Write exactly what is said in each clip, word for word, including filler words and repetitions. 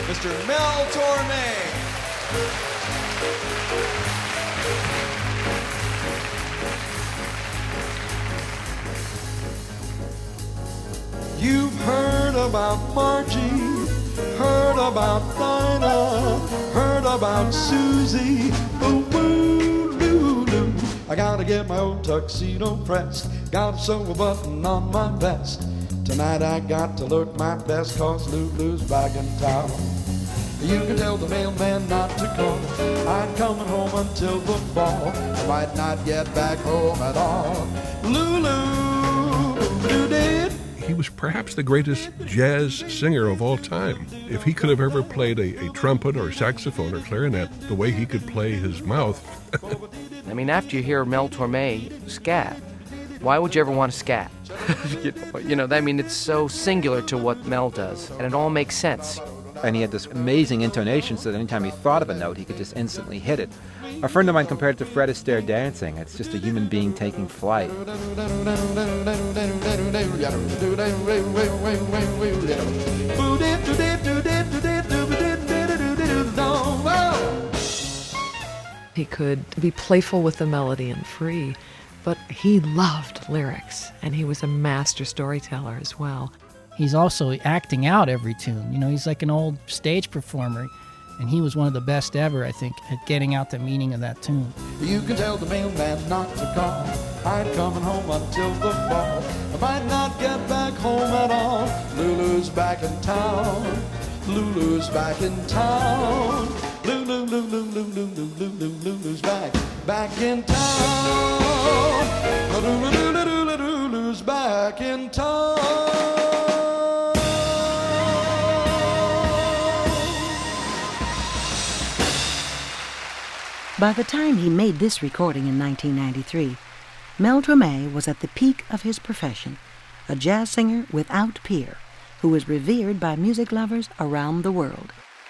Mister Mel Torme. You've heard about Margie, heard about Dinah, heard about Susie. Ooh, ooh, loo, loo. I gotta get my old tuxedo pressed, gotta sew a button on my vest. Tonight I got to look my best, cause Lulu's back in town. You can tell the mailman not to call, I'm coming home until the fall. I might not get back home at all. Lulu, Lulu did. He was perhaps the greatest jazz singer of all time. If he could have ever played a, a trumpet or saxophone or clarinet the way he could play his mouth. I mean, after you hear Mel Torme scat, why would you ever want to scat? you, know, you know, I mean, it's so singular to what Mel does, and it all makes sense. And he had this amazing intonation so that anytime he thought of a note, he could just instantly hit it. A friend of mine compared it to Fred Astaire dancing. It's just a human being taking flight. He could be playful with the melody and free, but he loved lyrics, and he was a master storyteller as well. He's also acting out every tune. You know, he's like an old stage performer, and he was one of the best ever, I think, at getting out the meaning of that tune. You can tell the mailman not to call, I'm coming home until the fall. I might not get back home at all. Lulu's back in town. Lulu's back in town. Lulu, Lulu, Lulu, Lulu, Lulu's back, back in town. Lulu, Lulu, Lulu's back in town. By the time he made this recording in nineteen ninety-three, Mel Torme was at the peak of his profession, a jazz singer without peer, who was revered by music lovers around the world.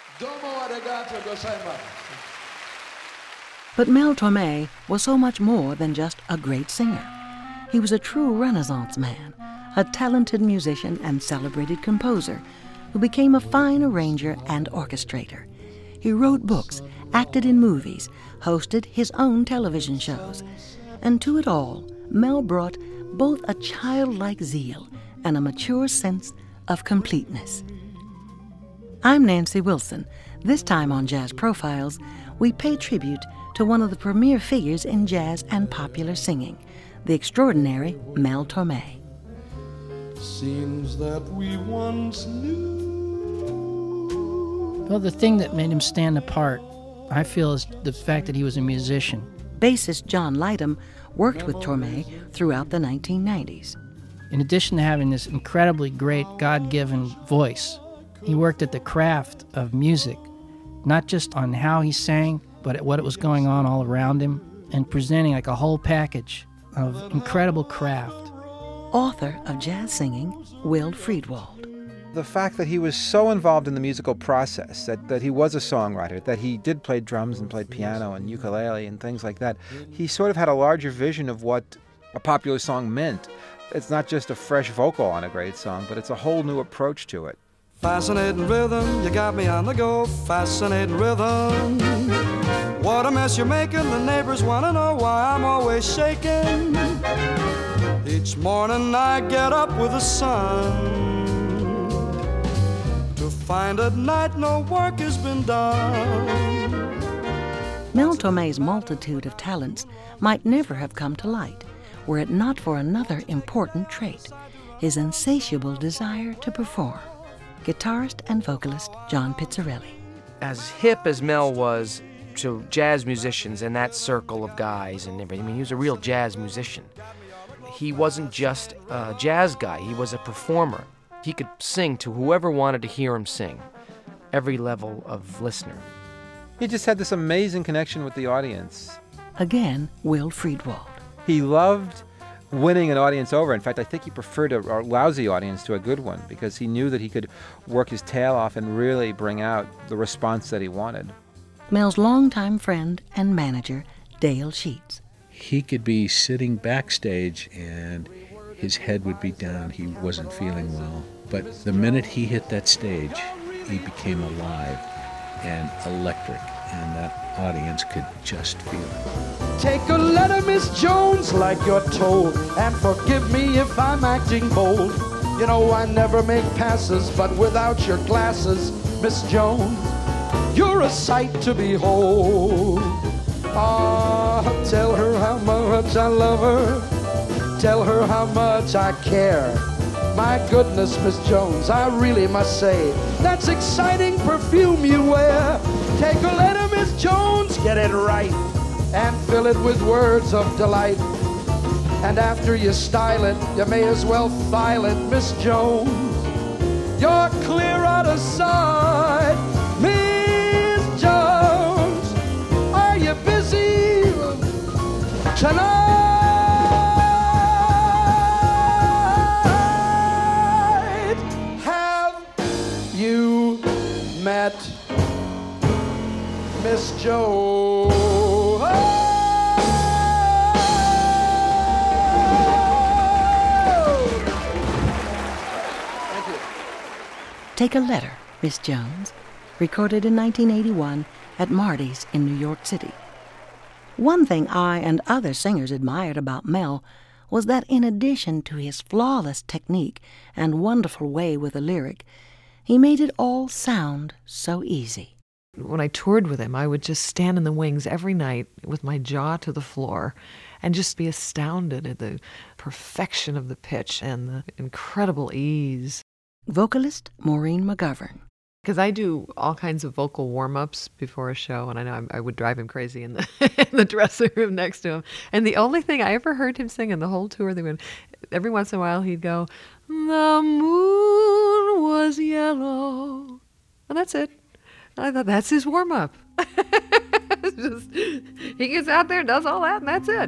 But Mel Torme was so much more than just a great singer. He was a true Renaissance man, a talented musician and celebrated composer who became a fine arranger and orchestrator. He wrote books, acted in movies, hosted his own television shows. And to it all, Mel brought both a childlike zeal and a mature sense of completeness. I'm Nancy Wilson. This time on Jazz Profiles, we pay tribute to one of the premier figures in jazz and popular singing, the extraordinary Mel Torme. Seems that we once knew. Well, the thing that made him stand apart, I feel, is the fact that he was a musician. Bassist John Lydham worked with Torme throughout the nineteen nineties. In addition to having this incredibly great God-given voice, he worked at the craft of music, not just on how he sang, but at what was going on all around him, and presenting like a whole package of incredible craft. Author of jazz singing, Will Friedwald. The fact that he was so involved in the musical process, that, that he was a songwriter, that he did play drums and played piano and ukulele and things like that, he sort of had a larger vision of what a popular song meant. It's not just a fresh vocal on a great song, but it's a whole new approach to it. Fascinating rhythm, you got me on the go. Fascinating rhythm. What a mess you're making, the neighbors want to know why I'm always shaking. Each morning I get up with the sun, to find at night no work has been done. Mel Torme's multitude of talents might never have come to light were it not for another important trait, his insatiable desire to perform. Guitarist and vocalist John Pizzarelli. As hip as Mel was to jazz musicians and that circle of guys and everything, I mean, he was a real jazz musician. He wasn't just a jazz guy, he was a performer. He could sing to whoever wanted to hear him sing, every level of listener. He just had this amazing connection with the audience. Again, Will Friedwald. He loved winning an audience over. In fact, I think he preferred a, a lousy audience to a good one because he knew that he could work his tail off and really bring out the response that he wanted. Mel's longtime friend and manager, Dale Sheets. He could be sitting backstage and his head would be down. He wasn't feeling well. But the minute he hit that stage, he became alive and electric, and that audience could just feel it. Take a letter, Miss Jones, like you're told, and forgive me if I'm acting bold. You know I never make passes, but without your glasses, Miss Jones, you're a sight to behold. Ah, tell her how much I love her, tell her how much I care. My goodness, Miss Jones, I really must say, that's exciting perfume you wear. Take a letter, Miss Jones, get it right, and fill it with words of delight. And after you style it, you may as well file it, Miss Jones. You're clear out of sight, Miss Jones. Are you busy tonight? Met Miss Joe. Oh! Thank you. Take a Letter, Miss Jones, recorded in nineteen eighty-one at Marty's in New York City. One thing I and other singers admired about Mel was that in addition to his flawless technique and wonderful way with a lyric, he made it all sound so easy. When I toured with him, I would just stand in the wings every night with my jaw to the floor and just be astounded at the perfection of the pitch and the incredible ease. Vocalist Maureen McGovern. Because I do all kinds of vocal warm-ups before a show, and I know I would drive him crazy in the, in the dressing room next to him. And the only thing I ever heard him sing in the whole tour, they would, every once in a while he'd go, "The moon was yellow." And that's it. And I thought, that's his warm-up. It's just, he gets out there, does all that, and that's it.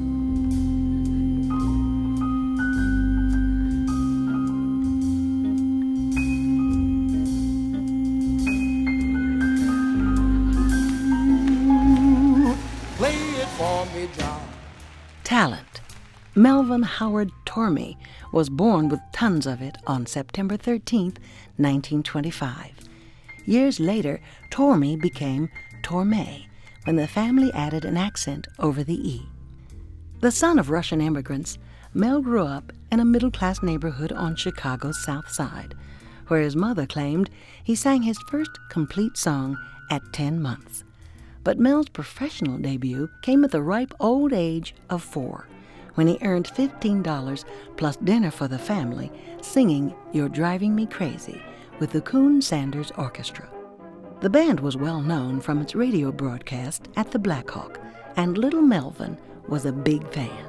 Play it for me, John. Talent. Melvin Howard Tormey was born with tons of it on September thirteenth, nineteen twenty-five. Years later, Tormey became Torme when the family added an accent over the E. The son of Russian immigrants, Mel grew up in a middle-class neighborhood on Chicago's South Side, where his mother claimed he sang his first complete song at ten months. But Mel's professional debut came at the ripe old age of four, when he earned fifteen dollars plus dinner for the family, singing "You're Driving Me Crazy" with the Coon Sanders Orchestra. The band was well known from its radio broadcast at the Black Hawk, and little Melvin was a big fan.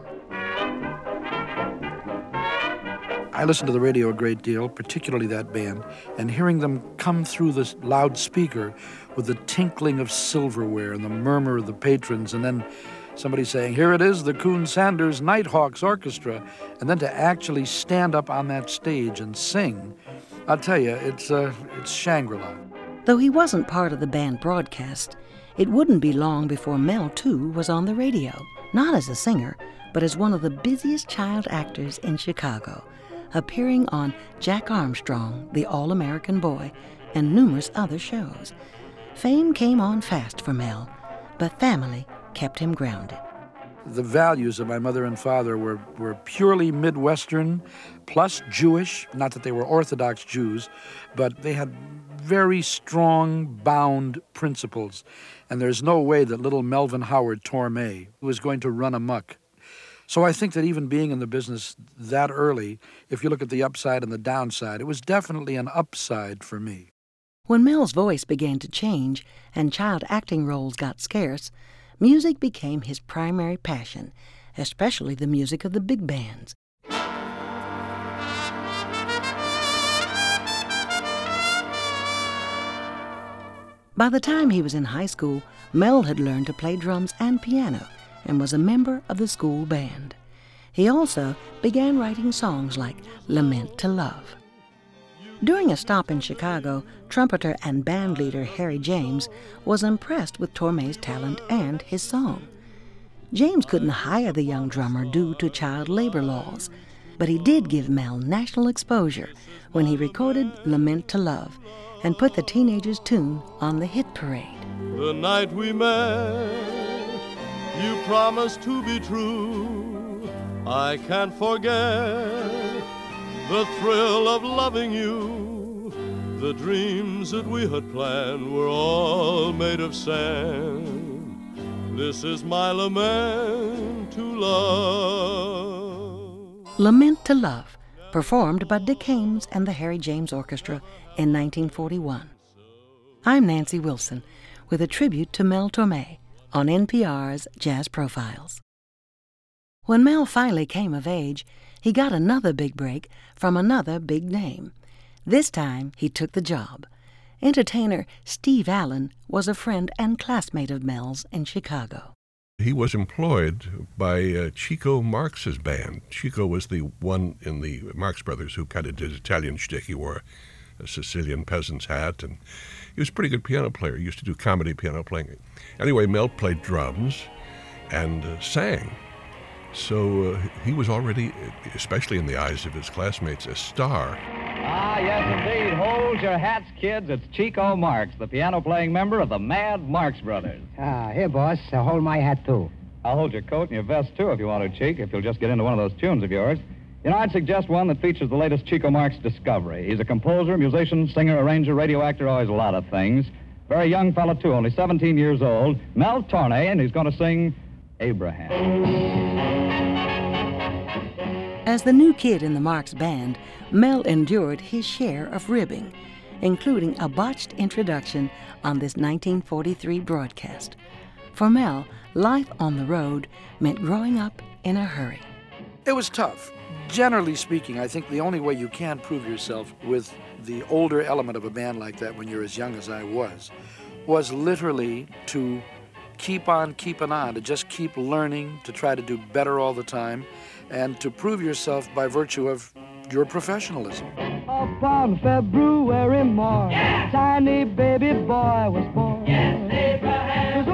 I listened to the radio a great deal, particularly that band, and hearing them come through the loudspeaker with the tinkling of silverware and the murmur of the patrons, and then somebody saying, "Here it is, the Coon Sanders Nighthawks Orchestra," and then to actually stand up on that stage and sing, I'll tell you, it's, uh, it's Shangri-La. Though he wasn't part of the band broadcast, it wouldn't be long before Mel, too, was on the radio, not as a singer, but as one of the busiest child actors in Chicago, appearing on Jack Armstrong, the All-American Boy, and numerous other shows. Fame came on fast for Mel, but family kept him grounded. The values of my mother and father were, were purely Midwestern, plus Jewish, not that they were Orthodox Jews, but they had very strong bound principles. And there's no way that little Melvin Howard Torme was going to run amok. So I think that even being in the business that early, if you look at the upside and the downside, it was definitely an upside for me. When Mel's voice began to change and child acting roles got scarce, music became his primary passion, especially the music of the big bands. By the time he was in high school, Mel had learned to play drums and piano and was a member of the school band. He also began writing songs like "Lament to Love." During a stop in Chicago, trumpeter and band leader Harry James was impressed with Torme's talent and his song. James couldn't hire the young drummer due to child labor laws, but he did give Mel national exposure when he recorded "Lament to Love" and put the teenagers' tune on the hit parade. The night we met, you promised to be true. I can't forget the thrill of loving you. The dreams that we had planned were all made of sand. This is my lament to love. Lament to Love, performed by Dick Haymes and the Harry James Orchestra in nineteen forty-one. I'm Nancy Wilson with a tribute to Mel Torme on N P R's Jazz Profiles. When Mel finally came of age, he got another big break from another big name. This time he took the job. Entertainer Steve Allen was a friend and classmate of Mel's in Chicago. He was employed by uh, Chico Marx's band. Chico was the one in the Marx Brothers who kind of did Italian shtick. He wore a Sicilian peasant's hat, and he was a pretty good piano player. He used to do comedy piano playing. Anyway, Mel played drums and uh, sang. So uh, he was already, especially in the eyes of his classmates, a star. Ah, yes, indeed. Hold your hats, kids. It's Chico Marx, the piano-playing member of the Mad Marx Brothers. Ah, here, boss. I'll hold my hat, too. I'll hold your coat and your vest, too, if you want to, Chico, if you'll just get into one of those tunes of yours. You know, I'd suggest one that features the latest Chico Marx discovery. He's a composer, musician, singer, arranger, radio actor, always a lot of things. Very young fella, too, only seventeen years old. Mel Torme, and he's going to sing Abraham. As the new kid in the Marx band, Mel endured his share of ribbing, including a botched introduction on this nineteen forty-three broadcast. For Mel, life on the road meant growing up in a hurry. It was tough. Generally speaking, I think the only way you can prove yourself with the older element of a band like that when you're as young as I was, was literally to keep on keeping on, to just keep learning, to try to do better all the time, and to prove yourself by virtue of your professionalism. Upon February morning, yeah, tiny baby boy was born. Yes, Abraham.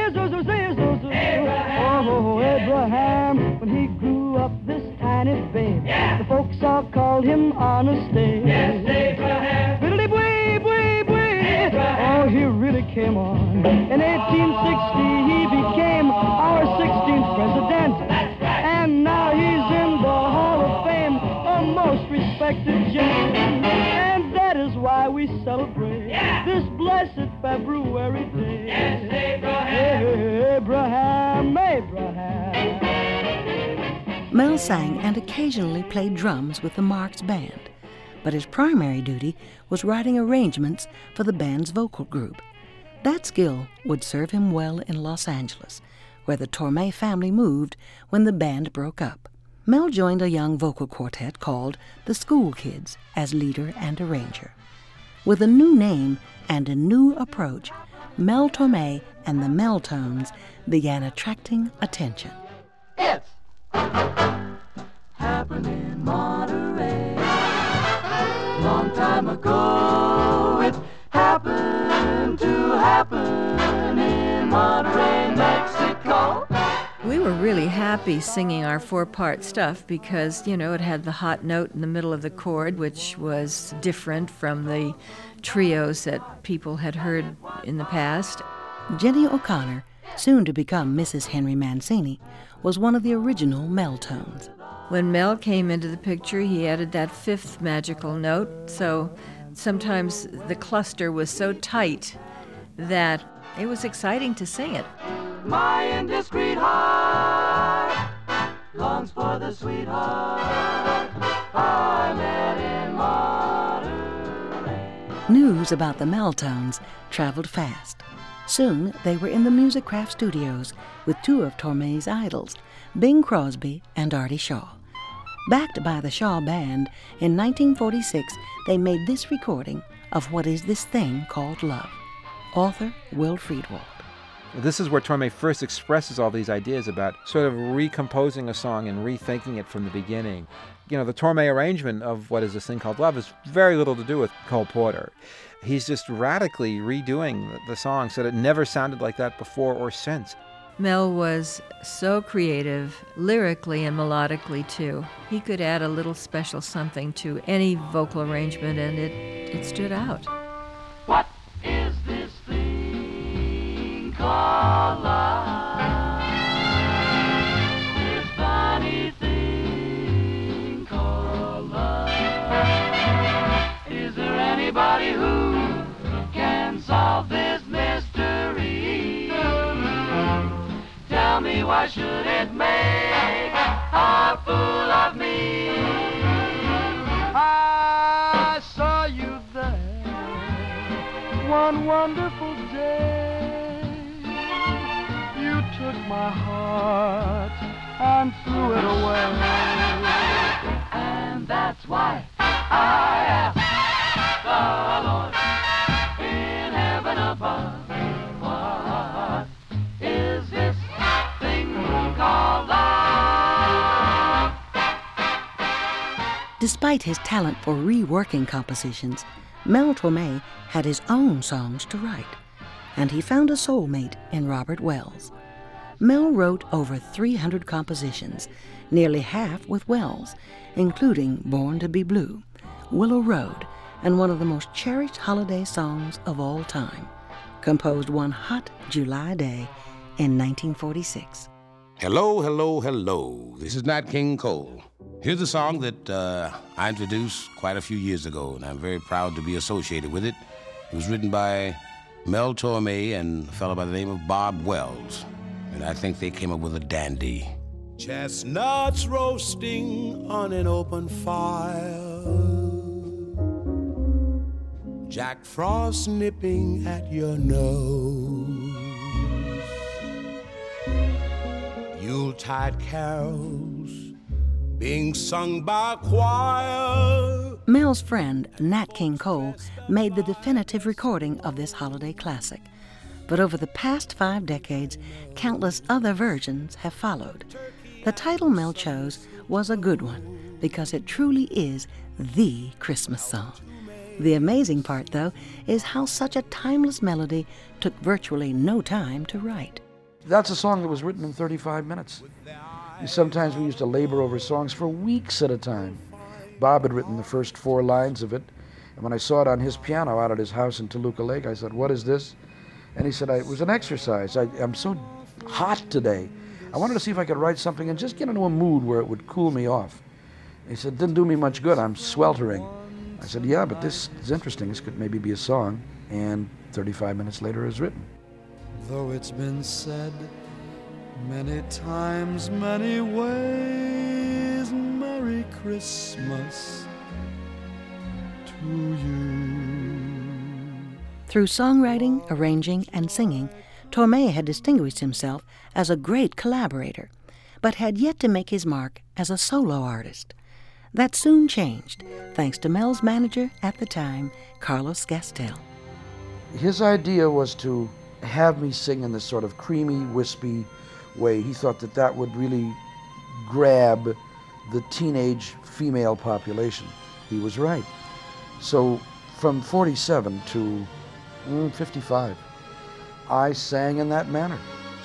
Abraham. Oh, Abraham. When he grew up, this tiny baby, yeah, the folks all called him Honest Abe. Yes, Abraham. Biddly bwee, bwee, bwee. Oh, he really came on. In eighteen sixty, he became our sixteenth president. That's right. And now he's in the Hall of Fame, a most respected gentleman. And that is why we celebrate, yeah, this blessed February day. Yes, Abraham. Abraham, Abraham. Mel sang and occasionally played drums with the Marx band, but his primary duty was writing arrangements for the band's vocal group. That skill would serve him well in Los Angeles, where the Torme family moved when the band broke up. Mel joined a young vocal quartet called the School Kids as leader and arranger. With a new name and a new approach, Mel Torme and the Meltones began attracting attention. It's happened in Monterey. Long time ago, it happened to happen in Monterey, Mexico. We were really happy singing our four-part stuff because, you know, it had the hot note in the middle of the chord, which was different from the trios that people had heard in the past. Jenny O'Connor, soon to become Missus Henry Mancini, was one of the original Meltones. When Mel came into the picture, he added that fifth magical note, so sometimes the cluster was so tight that it was exciting to sing it. My indiscreet heart longs for the sweetheart I met in Monterey. News about the Meltones traveled fast. Soon they were in the Music Craft Studios with two of Torme's idols, Bing Crosby and Artie Shaw. Backed by the Shaw Band, in nineteen forty-six they made this recording of What Is This Thing Called Love. Author Will Friedwald. This is where Torme first expresses all these ideas about sort of recomposing a song and rethinking it from the beginning. You know, the Torme arrangement of What Is This Thing Called Love has very little to do with Cole Porter. He's just radically redoing the song so that it never sounded like that before or since. Mel was so creative, lyrically and melodically too. He could add a little special something to any vocal arrangement and it, it stood out. anybody who can solve this mystery. Tell me, why should it make a fool of me? I saw you there one wonderful day. You took my heart and threw it away. And that's why I ask the Lord in heaven above, what is this thing called love? Despite his talent for reworking compositions, Mel Torme had his own songs to write, and he found a soulmate in Robert Wells. Mel wrote over three hundred compositions, nearly half with Wells, including Born to be Blue, Willow Road, and one of the most cherished holiday songs of all time, composed one hot July day in nineteen forty-six. Hello, hello, hello. This is Nat King Cole. Here's a song that uh, I introduced quite a few years ago, and I'm very proud to be associated with it. It was written by Mel Torme and a fellow by the name of Bob Wells, and I think they came up with a dandy. Chestnuts roasting on an open fire, Jack Frost nipping at your nose, Yuletide carols being sung by a choir. Mel's friend, Nat King Cole, made the definitive recording of this holiday classic. But over the past five decades, countless other versions have followed. The title Mel chose was a good one because it truly is the Christmas song. The amazing part, though, is how such a timeless melody took virtually no time to write. That's a song that was written in thirty-five minutes. Sometimes we used to labor over songs for weeks at a time. Bob had written the first four lines of it, and when I saw it on his piano out at his house in Toluca Lake, I said, "What is this?" And he said, I, it was an exercise. I, I'm so hot today. I wanted to see if I could write something and just get into a mood where it would cool me off. He said, "Didn't do me much good. I'm sweltering." I said, "Yeah, but this is interesting. This could maybe be a song." And thirty-five minutes later, it was written. Though it's been said many times, many ways, Merry Christmas to you. Through songwriting, arranging, and singing, Torme had distinguished himself as a great collaborator, but had yet to make his mark as a solo artist. That soon changed, thanks to Mel's manager at the time, Carlos Gastel. His idea was to have me sing in this sort of creamy, wispy way. He thought that that would really grab the teenage female population. He was right. So from forty-seven to mm, fifty-five, I sang in that manner.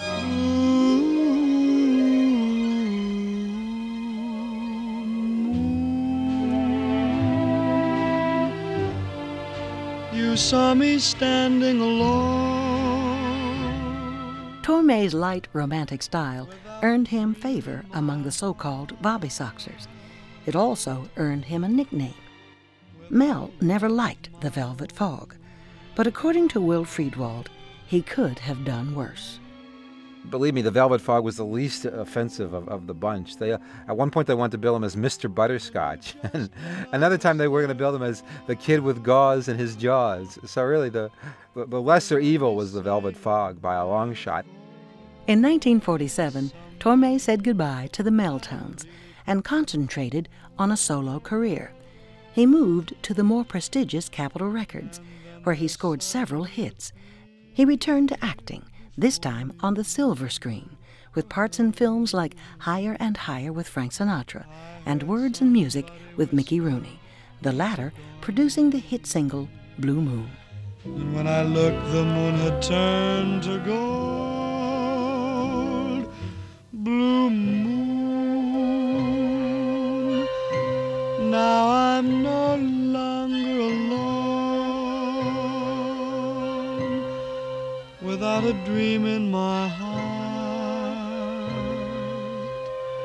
You saw me standing alone. Torme's light romantic style earned him favor among the so-called Bobby Soxers. It also earned him a nickname. Mel never liked the Velvet Fog, but according to Will Friedwald, he could have done worse. Believe me, the Velvet Fog was the least offensive of, of the bunch. They, uh, at one point, they wanted to bill him as Mister Butterscotch. And another time, they were going to bill him as the kid with gauze in his jaws. So really, the, the, the lesser evil was the Velvet Fog by a long shot. In nineteen forty-seven, Torme said goodbye to the Meltones and concentrated on a solo career. He moved to the more prestigious Capitol Records, where he scored several hits. He returned to acting, this time on the silver screen, with parts in films like Higher and Higher with Frank Sinatra and Words and Music with Mickey Rooney, the latter producing the hit single Blue Moon. And when I looked, the moon had turned to gold. Blue moon, now I'm no longer alone, without a dream in my heart,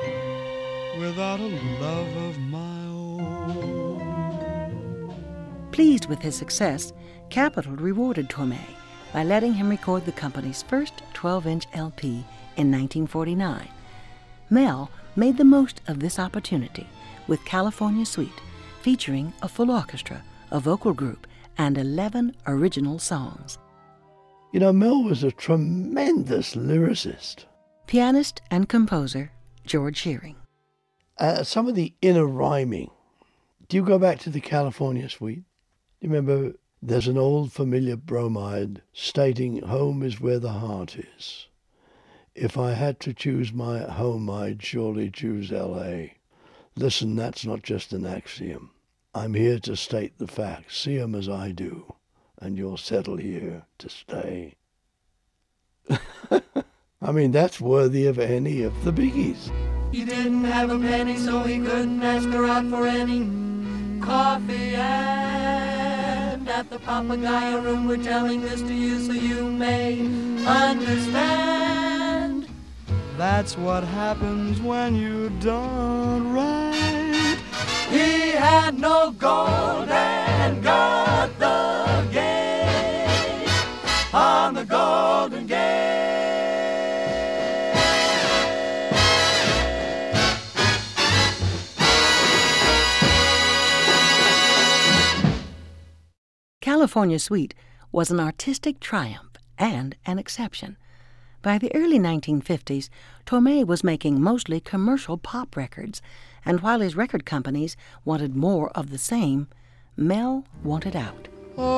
without a love of my own. Pleased with his success, Capitol rewarded Torme by letting him record the company's first twelve-inch L P in nineteen forty-nine. Mel made the most of this opportunity with California Suite, featuring a full orchestra, a vocal group, and eleven original songs. You know, Mel was a tremendous lyricist. Pianist and composer George Shearing. Uh, some of the inner rhyming. Do you go back to the California Suite? Do you remember there's an old familiar bromide stating home is where the heart is. If I had to choose my home, I'd surely choose L A. Listen, that's not just an axiom. I'm here to state the facts. See 'em as I do, and you'll settle here to stay. I mean, that's worthy of any of the biggies. He didn't have a penny, so he couldn't ask her out for any coffee. And at the Papagayo room, we're telling this to you so you may understand. That's what happens when you don't right. He had no gold and got the gate on the Golden Gate. California Suite was an artistic triumph and an exception. By the early nineteen fifties, Torme was making mostly commercial pop records, and while his record companies wanted more of the same, Mel wanted out.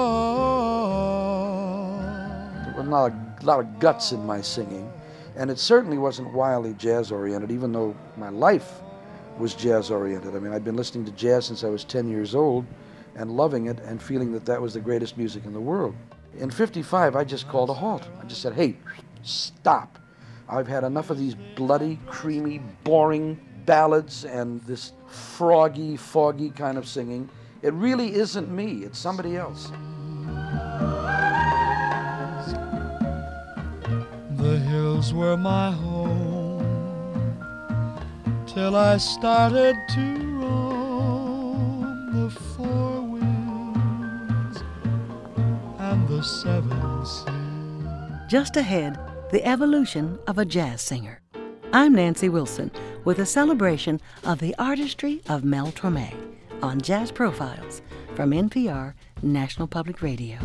Oh. There was not a lot of guts in my singing, and it certainly wasn't wildly jazz-oriented, even though my life was jazz-oriented. I mean, I'd been listening to jazz since I was ten years old, and loving it and feeling that that was the greatest music in the world. In fifty-five, I just called a halt. I just said, hey, stop. I've had enough of these bloody, creamy, boring ballads and this froggy, foggy kind of singing. It really isn't me, it's somebody else. The hills were my home till I started to roam the four winds and the seven seas. Just ahead, the evolution of a jazz singer. I'm Nancy Wilson with a celebration of the artistry of Mel Torme on Jazz Profiles from N P R National Public Radio.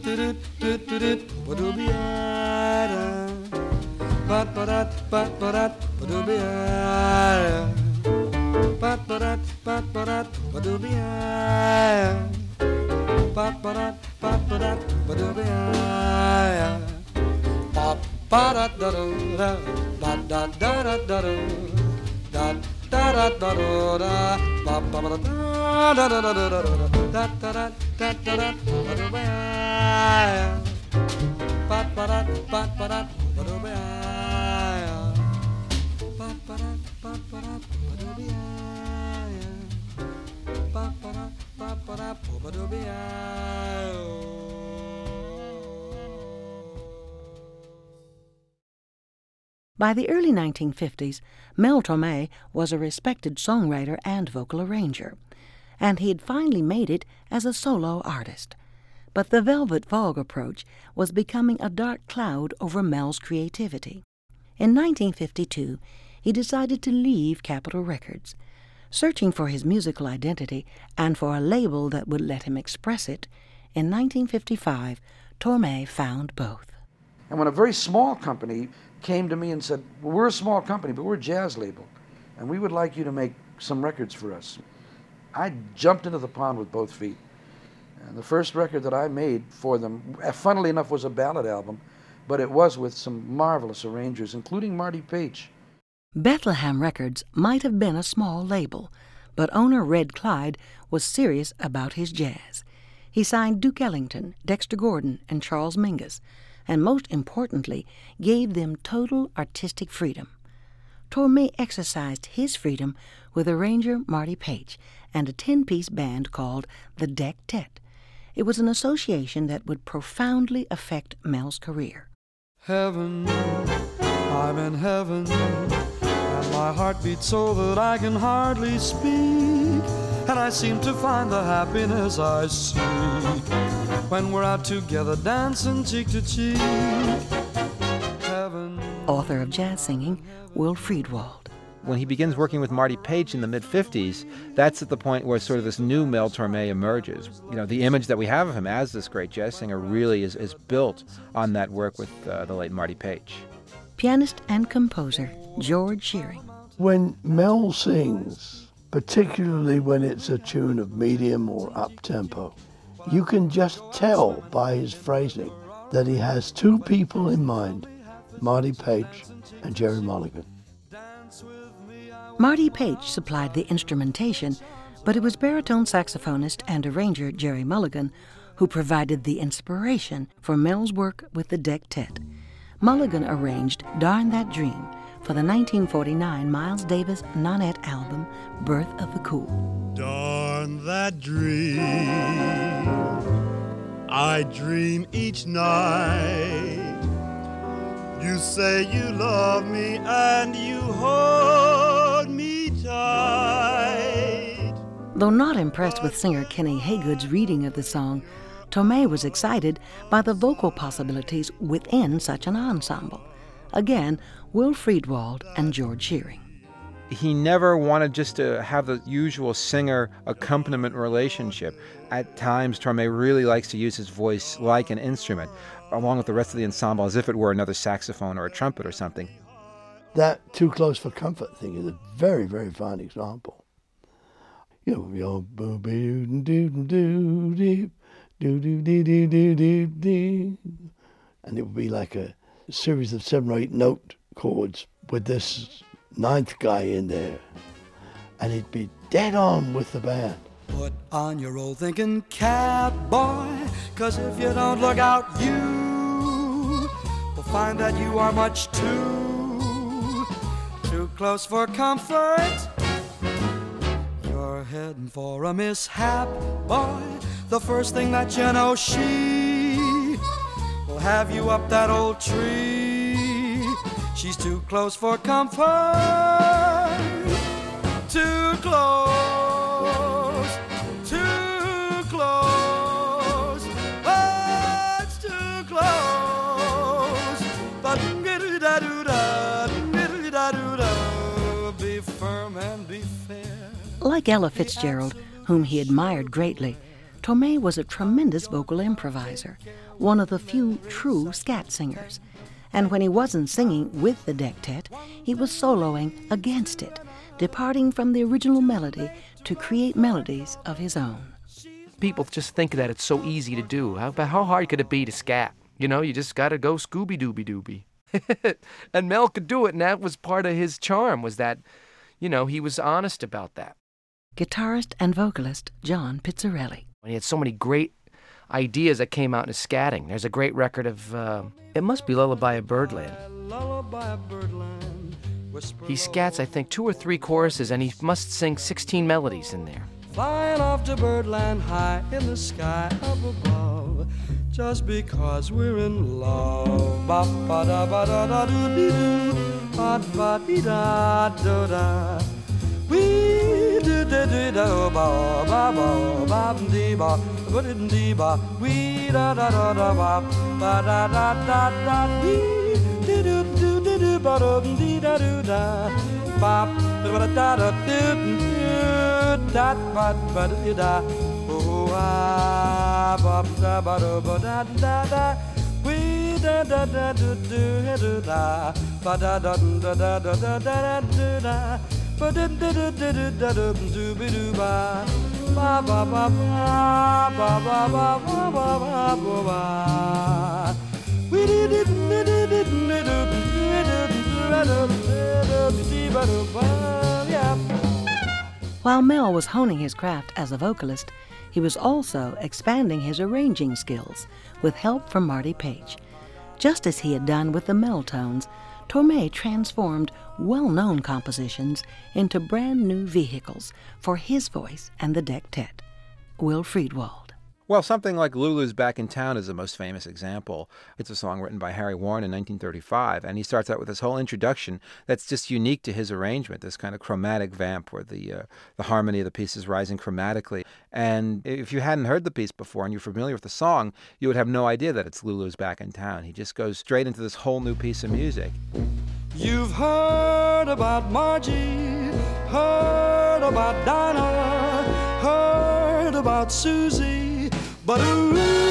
By the early nineteen fifties, Mel Torme was a respected songwriter and vocal arranger, and he had finally made it as a solo artist. But the Velvet Fog approach was becoming a dark cloud over Mel's creativity. In nineteen fifty-two, he decided to leave Capitol Records. Searching for his musical identity and for a label that would let him express it, in nineteen fifty-five, Torme found both. And when a very small company came to me and said, well, we're a small company, but we're a jazz label, and we would like you to make some records for us, I jumped into the pond with both feet. And the first record that I made for them, funnily enough, was a ballad album, but it was with some marvelous arrangers, including Marty Page. Bethlehem Records might have been a small label, but owner Red Clyde was serious about his jazz. He signed Duke Ellington, Dexter Gordon, and Charles Mingus, and most importantly, gave them total artistic freedom. Torme exercised his freedom with arranger Marty Page and a ten-piece band called the Dectet. It was an association that would profoundly affect Mel's career. Heaven, I'm in heaven, and my heart beats so that I can hardly speak. and I seem to find the happiness I seek when we're out together dancing cheek to cheek. Heaven. Author of jazz singing, Will Friedwald. When he begins working with Marty Page in the mid-fifties, that's at the point where sort of this new Mel Torme emerges. You know, the image that we have of him as this great jazz singer really is, is built on that work with uh, the late Marty Page. Pianist and composer George Shearing. When Mel sings, particularly when it's a tune of medium or up-tempo, you can just tell by his phrasing that he has two people in mind, Marty Page and Gerry Mulligan. Marty Page supplied the instrumentation, but it was baritone saxophonist and arranger Gerry Mulligan who provided the inspiration for Mel's work with the Dectet. Mulligan arranged Darn That Dream for the nineteen forty-nine Miles Davis Nonette album, Birth of the Cool. Darn that dream I dream each night. You say you love me and you hold me tight. Though not impressed with singer Kenny Haygood's reading of the song, Torme was excited by the vocal possibilities within such an ensemble. Again, Will Friedwald and George Shearing. He never wanted just to have the usual singer accompaniment relationship. At times, Torme really likes to use his voice like an instrument, along with the rest of the ensemble, as if it were another saxophone or a trumpet or something. That Too Close for Comfort thing is a very, very fine example. You know, your booby doo doo doo doo doo doo doo doo doo doo, and it would be like a series of seven or eight note chords with this ninth guy in there, and he'd be dead on with the band. Put on your old thinking cap, boy, 'cause if you don't look out, you will find that you are much too, too close for comfort. You're heading for a mishap, boy. The first thing that you know, she will have you up that old tree. She's too close for comfort, too close, too close, oh, it's too close. But be firm and be fair. Like Ella Fitzgerald, whom he admired greatly, Torme was a tremendous vocal improviser, one of the few true scat singers. And when he wasn't singing with the Dectet, he was soloing against it, departing from the original melody to create melodies of his own. People just think that it's so easy to do. How, how hard could it be to scat? You know, you just got to go Scooby-Dooby-Dooby. And Mel could do it, and that was part of his charm, was that, you know, he was honest about that. Guitarist and vocalist John Pizzarelli. He had so many great ideas that came out in his scatting. There's a great record of, uh, it must be Lullaby of Birdland. He scats, I think, two or three choruses, and he must sing sixteen melodies in there. Flying off to birdland high in the sky up above, just because we're in love. Ba ba da ba da da doo dee doo, ba ba dee da do da. We do do do do ba ba ba ba dee ba ba dee dee ba. We da da da da ba ba da da da da. We do do do do do ba da dee da do da. Ba da da da da do da ba ba dee da. Oh ah ba da ba da ba da da da. We da da da do do do da ba da da da da da da da do da. Ba da da da da da da da do be do ba ba ba ba ba ba ba ba ba ba ba ba. We did it did it did it did it. While Mel was honing his craft as a vocalist, he was also expanding his arranging skills with help from Marty Page. Just as he had done with the Mel tones, Torme transformed well-known compositions into brand new vehicles for his voice and the Dectet. Will Friedwald. Well, something like Lulu's Back in Town is the most famous example. It's a song written by Harry Warren in nineteen thirty-five, and he starts out with this whole introduction that's just unique to his arrangement, this kind of chromatic vamp where the uh, the harmony of the piece is rising chromatically. And if you hadn't heard the piece before and you're familiar with the song, you would have no idea that it's Lulu's Back in Town. He just goes straight into this whole new piece of music. You've heard about Margie, heard about Dinah, heard about Susie, but ooh,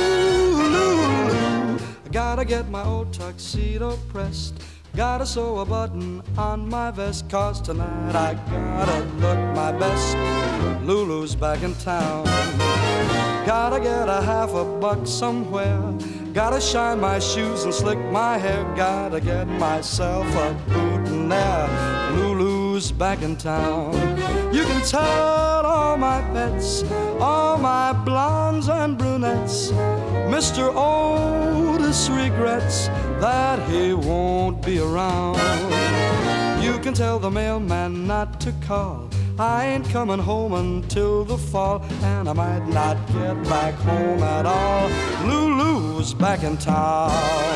Lulu, I gotta get my old tuxedo pressed, gotta sew a button on my vest, 'cause tonight I gotta look my best. Lulu's back in town. Gotta get a half a buck somewhere, gotta shine my shoes and slick my hair, gotta get myself a boot in there. Lulu's back in town. You can tell all my pets, all my blondes and brunettes, Mister Otis regrets that he won't be around. You can tell the mailman not to call, I ain't coming home until the fall, and I might not get back home at all. Lulu's back in town.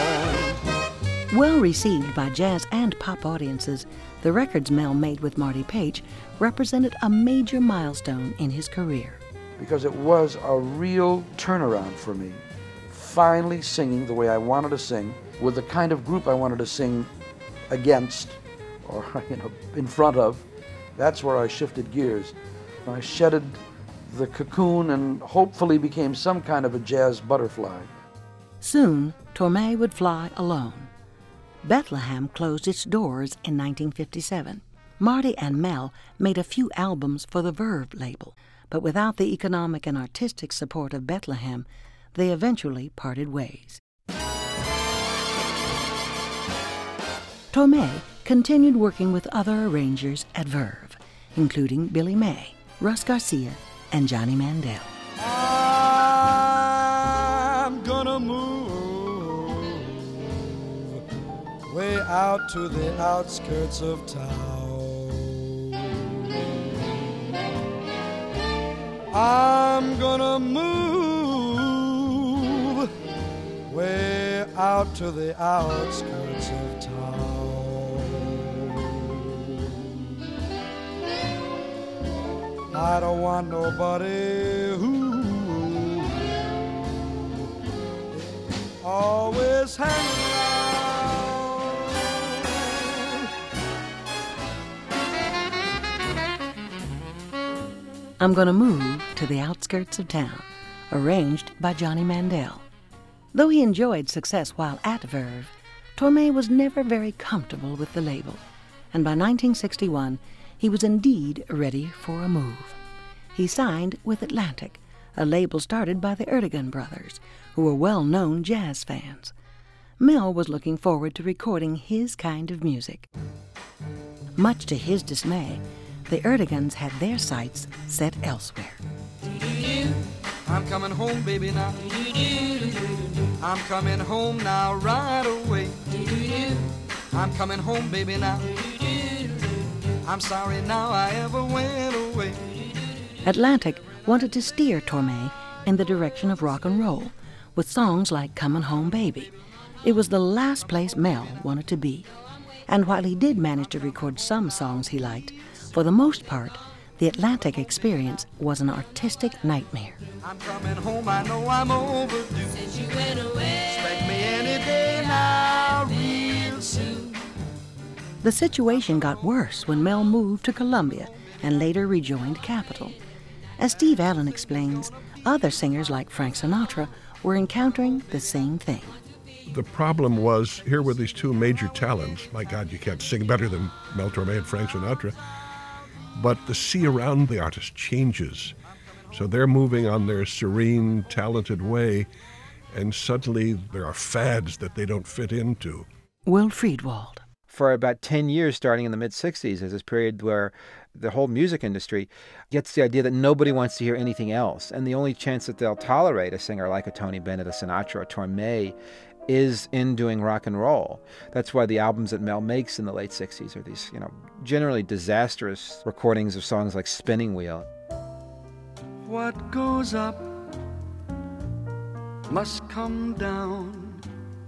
Well received by jazz and pop audiences, the records Mel made with Marty Paich represented a major milestone in his career. Because it was a real turnaround for me. Finally singing the way I wanted to sing, with the kind of group I wanted to sing against, or you know, in front of. That's where I shifted gears. I shedded the cocoon and hopefully became some kind of a jazz butterfly. Soon, Torme would fly alone. Bethlehem closed its doors in nineteen fifty-seven. Marty and Mel made a few albums for the Verve label, but without the economic and artistic support of Bethlehem, they eventually parted ways. Torme continued working with other arrangers at Verve, including Billy May, Russ Garcia, and Johnny Mandel. I'm gonna move way out to the outskirts of town. I'm gonna move way out to the outskirts of town. I don't want nobody who always hang around. I'm Gonna Move to the Outskirts of Town, arranged by Johnny Mandel. Though he enjoyed success while at Verve, Torme was never very comfortable with the label, and by nineteen sixty-one, he was indeed ready for a move. He signed with Atlantic, a label started by the Ertegun brothers, who were well-known jazz fans. Mel was looking forward to recording his kind of music. Much to his dismay, the Erteguns had their sights set elsewhere. I'm coming home, baby, now. I'm coming home now right away. I'm coming home, baby, now. I'm sorry now I ever went away. Atlantic wanted to steer Torme in the direction of rock and roll, with songs like Comin' Home Baby. It was the last place Mel wanted to be. And while he did manage to record some songs he liked, for the most part, the Atlantic experience was an artistic nightmare. I'm coming home, I know I'm overdue. Since you went away, expect me any day now, real soon. The situation got worse when Mel moved to Columbia and later rejoined Capitol. As Steve Allen explains, other singers like Frank Sinatra were encountering the same thing. The problem was, here were these two major talents. My God, you can't sing better than Mel Torme and Frank Sinatra. But the sea around the artist changes. So they're moving on their serene, talented way, and suddenly there are fads that they don't fit into. Will Friedwald. For about ten years, starting in the mid-sixties, is this period where the whole music industry gets the idea that nobody wants to hear anything else. And the only chance that they'll tolerate a singer like a Tony Bennett, a Sinatra, or Torme is in doing rock and roll. That's why the albums that Mel makes in the late sixties are these, you know, generally disastrous recordings of songs like Spinning Wheel. What goes up must come down.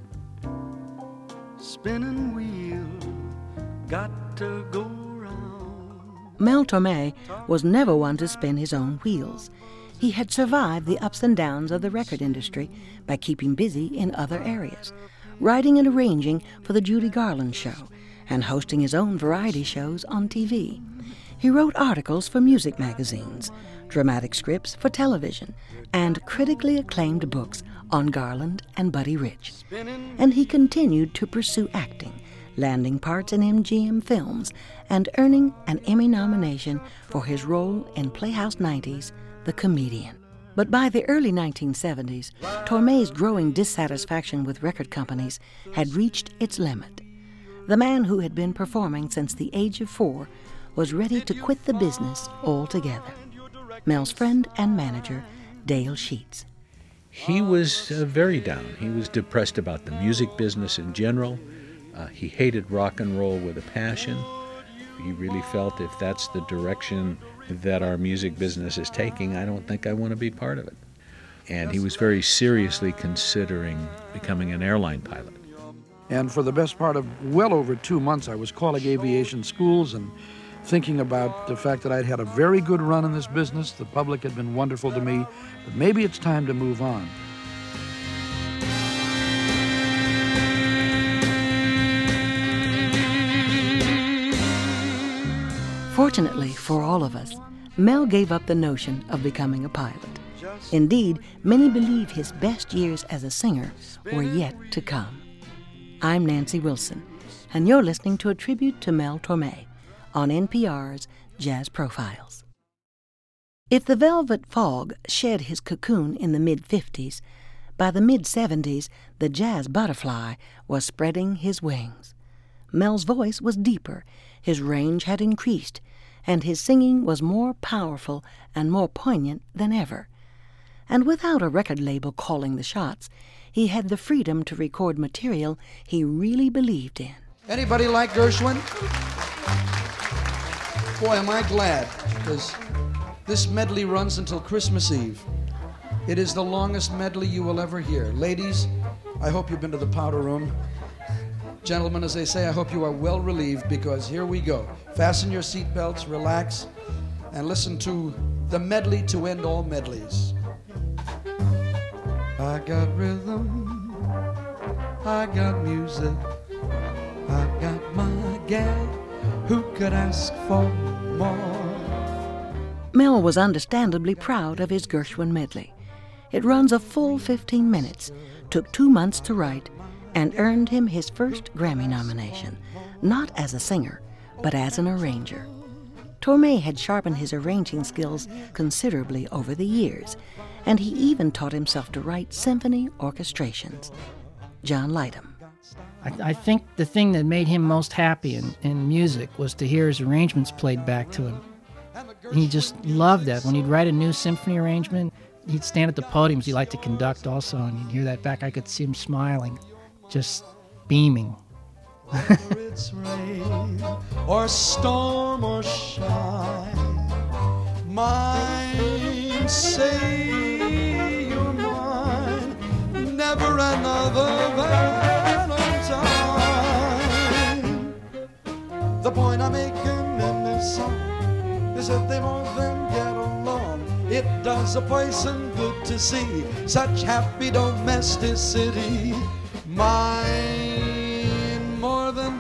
Spinning wheel got to go round. Mel Torme was never one to spin his own wheels. He had survived the ups and downs of the record industry by keeping busy in other areas, writing and arranging for the Judy Garland Show and hosting his own variety shows on T V. He wrote articles for music magazines, dramatic scripts for television, and critically acclaimed books on Garland and Buddy Rich. And he continued to pursue acting, landing parts in M G M films and earning an Emmy nomination for his role in Playhouse ninety's The Comedian. But by the early nineteen seventies, Torme's growing dissatisfaction with record companies had reached its limit. The man who had been performing since the age of four was ready to quit the business altogether. Mel's friend and manager, Dale Sheets. He was uh, very down. He was depressed about the music business in general. Uh, he hated rock and roll with a passion. He really felt if that's the direction that our music business is taking, I don't think I want to be part of it. And he was very seriously considering becoming an airline pilot. And for the best part of well over two months, I was calling aviation schools and thinking about the fact that I'd had a very good run in this business. The public had been wonderful to me, but maybe it's time to move on. Fortunately for all of us, Mel gave up the notion of becoming a pilot. Indeed, many believe his best years as a singer were yet to come. I'm Nancy Wilson, and you're listening to a tribute to Mel Torme on N P R's Jazz Profiles. If the Velvet Fog shed his cocoon in the mid-fifties, by the mid-seventies, the jazz butterfly was spreading his wings. Mel's voice was deeper, his range had increased, and his singing was more powerful and more poignant than ever. And without a record label calling the shots, he had the freedom to record material he really believed in. Anybody like Gershwin? Boy, am I glad, because this medley runs until Christmas Eve. It is the longest medley you will ever hear. Ladies, I hope you've been to the powder room. Gentlemen, as they say, I hope you are well relieved, because here we go. Fasten your seatbelts, relax, and listen to the medley to end all medleys. I got rhythm, I got music, I got my gal, who could ask for more? Mel was understandably proud of his Gershwin medley. It runs a full fifteen minutes, took two months to write, and earned him his first Grammy nomination, not as a singer, but as an arranger. Torme had sharpened his arranging skills considerably over the years, and he even taught himself to write symphony orchestrations. John Lydom. I, I think the thing that made him most happy in, in music was to hear his arrangements played back to him. He just loved that. When he'd write a new symphony arrangement, he'd stand at the podiums he liked to conduct also, and you'd hear that back. I could see him smiling, just beaming. Whether it's rain or storm or shine, mine, say you're mine, never another Valentine. The point I'm making in this song is that they more than get along. It does a person good to see such happy domesticity. Mine more than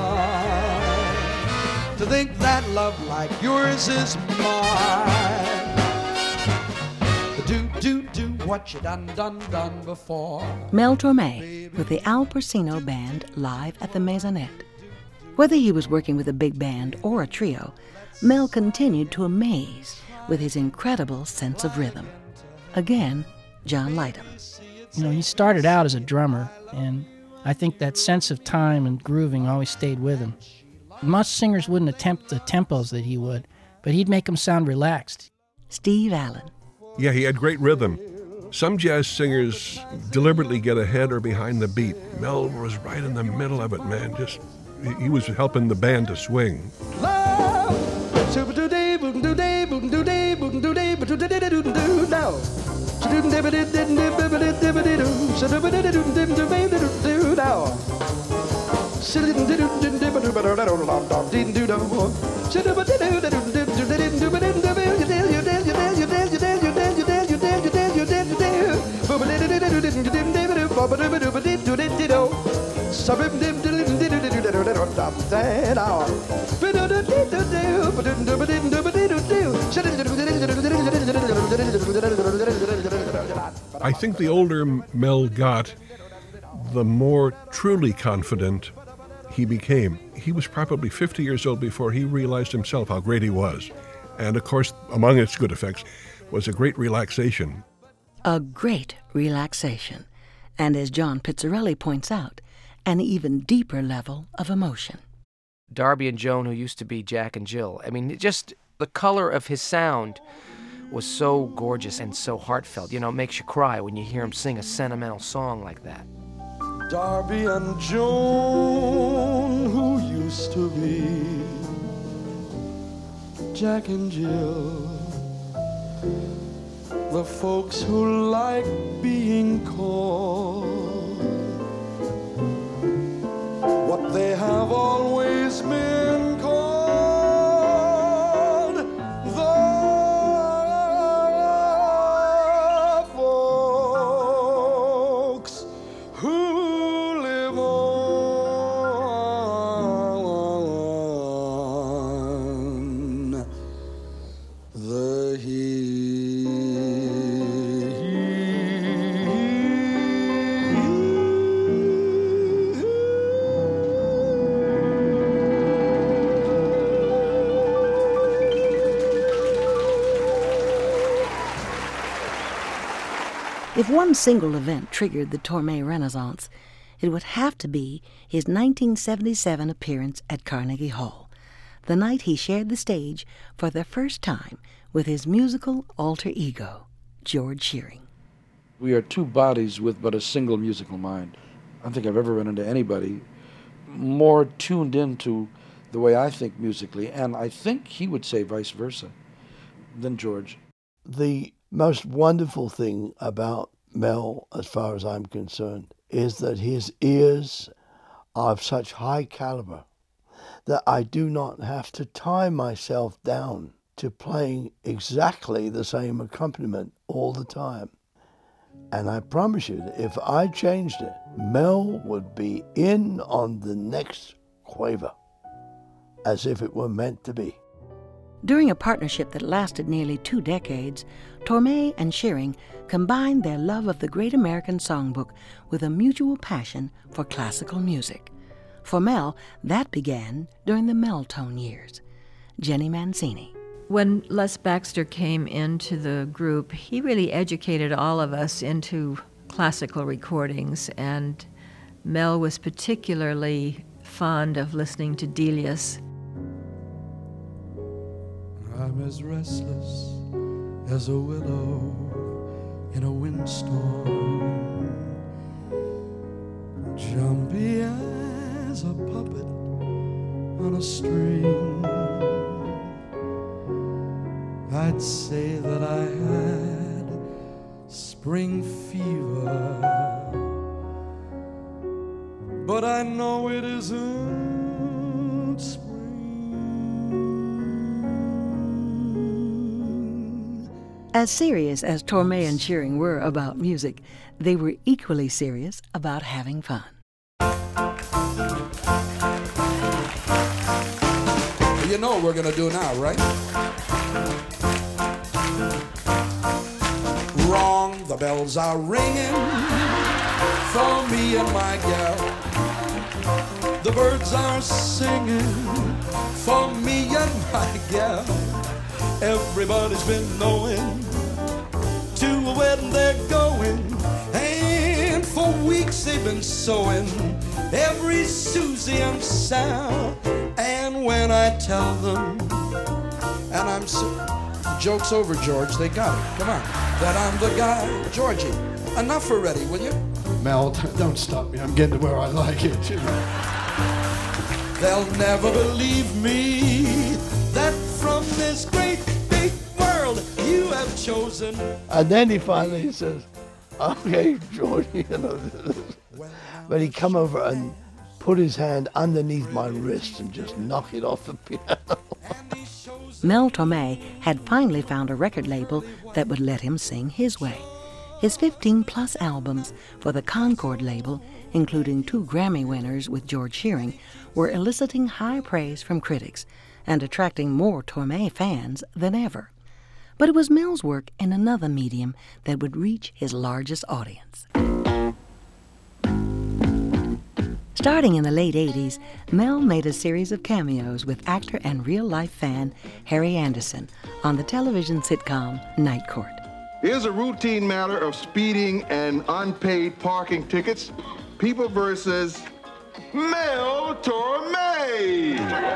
divine, to think that love like yours is mine. Do, do, do what you done, done, done before. Mel Torme with the Al Persino Band live at the Maisonette. Whether he was working with a big band or a trio, Mel continued to amaze with his incredible sense of rhythm. Again, John Lydom. You know, he started out as a drummer, and I think that sense of time and grooving always stayed with him. Most singers wouldn't attempt the tempos that he would, but he'd make them sound relaxed. Steve Allen. Yeah, he had great rhythm. Some jazz singers deliberately get ahead or behind the beat. Mel was right in the middle of it, man. Just, he was helping the band to swing. I think the older Mel got, the more truly confident he became. He was probably fifty years old before he realized himself how great he was. And of course, among its good effects was a great relaxation. A great relaxation. And as John Pizzarelli points out, an even deeper level of emotion. Darby and Joan, who used to be Jack and Jill, I mean, just the color of his sound was so gorgeous and so heartfelt. You know, it makes you cry when you hear him sing a sentimental song like that. Darby and Joan, who used to be Jack and Jill, the folks who like being called what they have always been called, the folks who live on the hill. If one single event triggered the Torme Renaissance, it would have to be his nineteen seventy-seven appearance at Carnegie Hall, the night he shared the stage for the first time with his musical alter ego, George Shearing. We are two bodies with but a single musical mind. I don't think I've ever run into anybody more tuned into the way I think musically, and I think he would say vice versa, than George. The most wonderful thing about Mel, as far as I'm concerned, is that his ears are of such high caliber that I do not have to tie myself down to playing exactly the same accompaniment all the time. And I promise you that if I changed it, Mel would be in on the next quaver, as if it were meant to be. During a partnership that lasted nearly two decades, Torme and Shearing combined their love of the great American songbook with a mutual passion for classical music. For Mel, that began during the Meltone years. Jenny Mancini. When Les Baxter came into the group, he really educated all of us into classical recordings, and Mel was particularly fond of listening to Delius. I'm as restless as a willow in a windstorm, jumpy as a puppet on a string. I'd say that I had spring fever, but I know it isn't spring. As serious as Torme and Shearing were about music, they were equally serious about having fun. You know what we're going to do now, right? Wrong, the bells are ringing for me and my gal. The birds are singing for me and my gal. Everybody's been knowing to a wedding they're going, and for weeks they've been sewing every Susie and Sal. And when I tell them, and I'm so, joke's over, George, they got it, come on, that I'm the guy. Georgie, enough already, will you? Mel, don't stop me, I'm getting to where I like it. They'll never believe me that from this great big world you have chosen. And then he finally says, Okay, George, you know. But he'd come over and put his hand underneath my wrist and just knock it off the piano. Mel Torme had finally found a record label that would let him sing his way. His fifteen-plus albums for the Concord label, including two Grammy winners with George Shearing, were eliciting high praise from critics and attracting more Torme fans than ever. But it was Mel's work in another medium that would reach his largest audience. Starting in the late eighties, Mel made a series of cameos with actor and real-life fan Harry Anderson on the television sitcom Night Court. Here's a routine matter of speeding and unpaid parking tickets. People versus Mel Torme.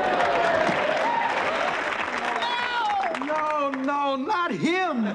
No, no, not him.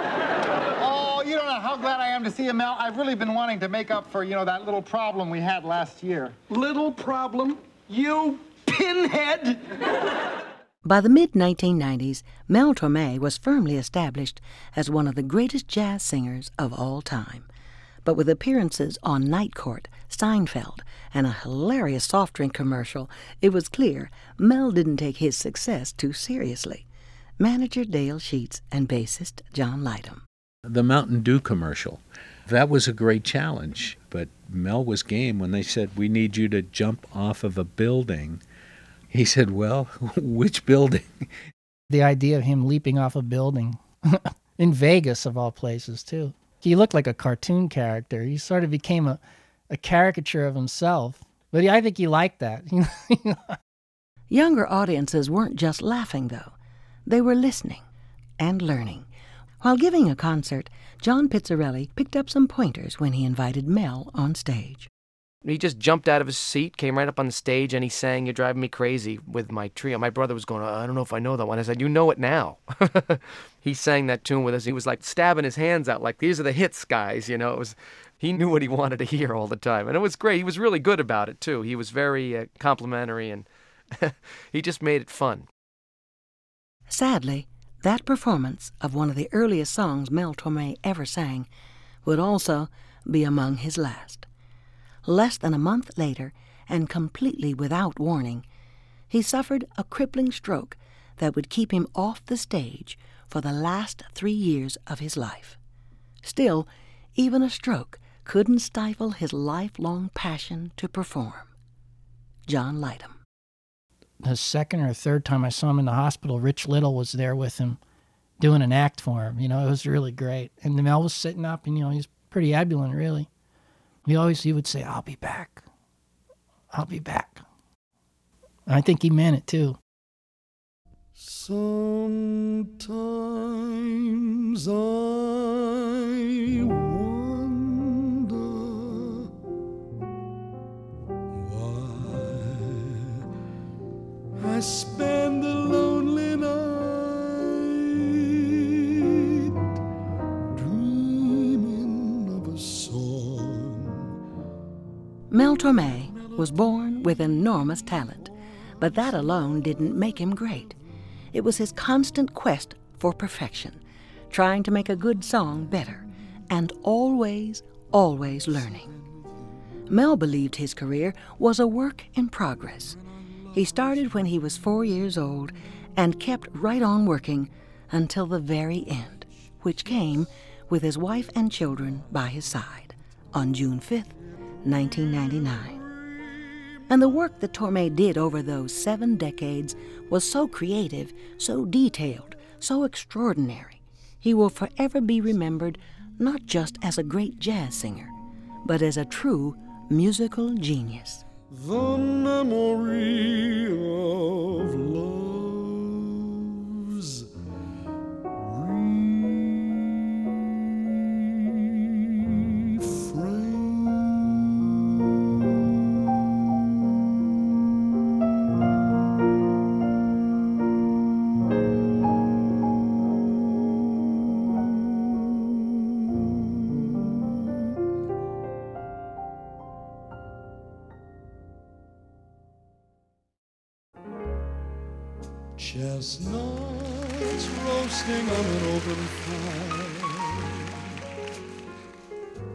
Oh, you don't know how glad I am to see you, Mel. I've really been wanting to make up for, you know, that little problem we had last year. Little problem? You pinhead! By the mid nineteen nineties, Mel Torme was firmly established as one of the greatest jazz singers of all time. But with appearances on Night Court, Seinfeld, and a hilarious soft drink commercial, it was clear Mel didn't take his success too seriously. Manager Dale Sheets and bassist John Lydon. The Mountain Dew commercial, that was a great challenge, but Mel was game when they said, we need you to jump off of a building. He said, well, which building? The idea of him leaping off a building in Vegas, of all places, too. He looked like a cartoon character. He sort of became a, a caricature of himself. But he, I think he liked that. Younger audiences weren't just laughing, though. They were listening and learning. While giving a concert, John Pizzarelli picked up some pointers when he invited Mel on stage. He just jumped out of his seat, came right up on the stage, and he sang You're Driving Me Crazy with my trio. My brother was going, I don't know if I know that one. I said, you know it now. He sang that tune with us. He was like stabbing his hands out, like, these are the hits, guys. You know, it was. He knew what he wanted to hear all the time. And it was great. He was really good about it, too. He was very uh, complimentary, and he just made it fun. Sadly, that performance of one of the earliest songs Mel Torme ever sang would also be among his last. Less than a month later, and completely without warning, he suffered a crippling stroke that would keep him off the stage for the last three years of his life. Still, even a stroke couldn't stifle his lifelong passion to perform. John Lydon. The second or third time I saw him in the hospital, Rich Little was there with him doing an act for him. You know, it was really great. And Mel was sitting up, and, you know, he was pretty ebullient, really. He always, he would say, I'll be back. I'll be back. And I think he meant it, too. Sometimes I wonder why I spend the lonely night dreaming of a song. Mel Torme was born with enormous talent, but that alone didn't make him great. It was his constant quest for perfection, trying to make a good song better, and always, always learning. Mel believed his career was a work in progress. He started when he was four years old and kept right on working until the very end, which came with his wife and children by his side on June fifth, nineteen ninety-nine. And the work that Torme did over those seven decades was so creative, so detailed, so extraordinary. He will forever be remembered not just as a great jazz singer, but as a true musical genius. The memory of love's chestnuts roasting on an open fire,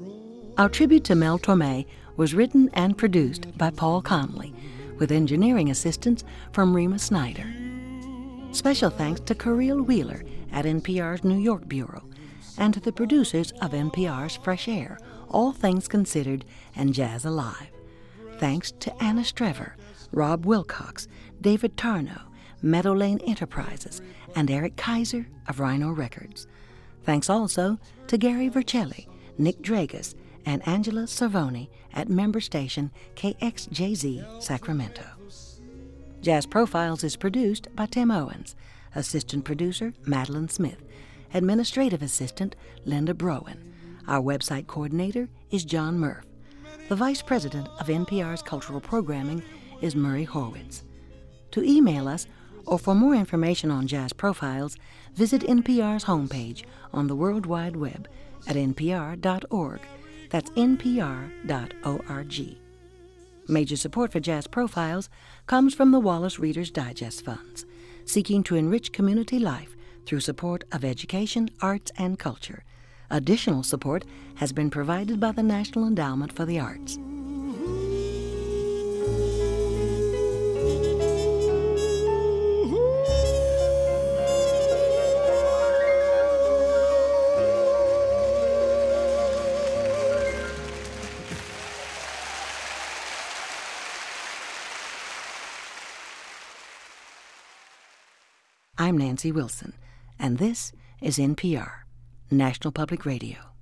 Our tribute to Mel Torme was written and produced by Paul Connolly, with engineering assistance from Rima Snyder. Special thanks to Kareel Wheeler at N P R's New York Bureau, and to the producers of N P R's Fresh Air, All Things Considered, and Jazz Alive. Thanks to Anna Strever, Rob Wilcox, David Tarnow, Meadowlane Enterprises, and Eric Kaiser of Rhino Records. Thanks also to Gary Vercelli, Nick Dragas, and Angela Cervoni at member station K X J Z Sacramento. Jazz Profiles is produced by Tim Owens, assistant producer Madeline Smith, administrative assistant Linda Browen. Our website coordinator is John Murph. The vice president of N P R's cultural programming is Murray Horwitz. To email us or for more information on Jazz Profiles, visit N P R's homepage on the World Wide Web at n p r dot org. That's n p r dot org. Major support for Jazz Profiles comes from the Wallace Reader's Digest Funds, seeking to enrich community life through support of education, arts, and culture. Additional support has been provided by the National Endowment for the Arts. I'm Nancy Wilson, and this is N P R, National Public Radio.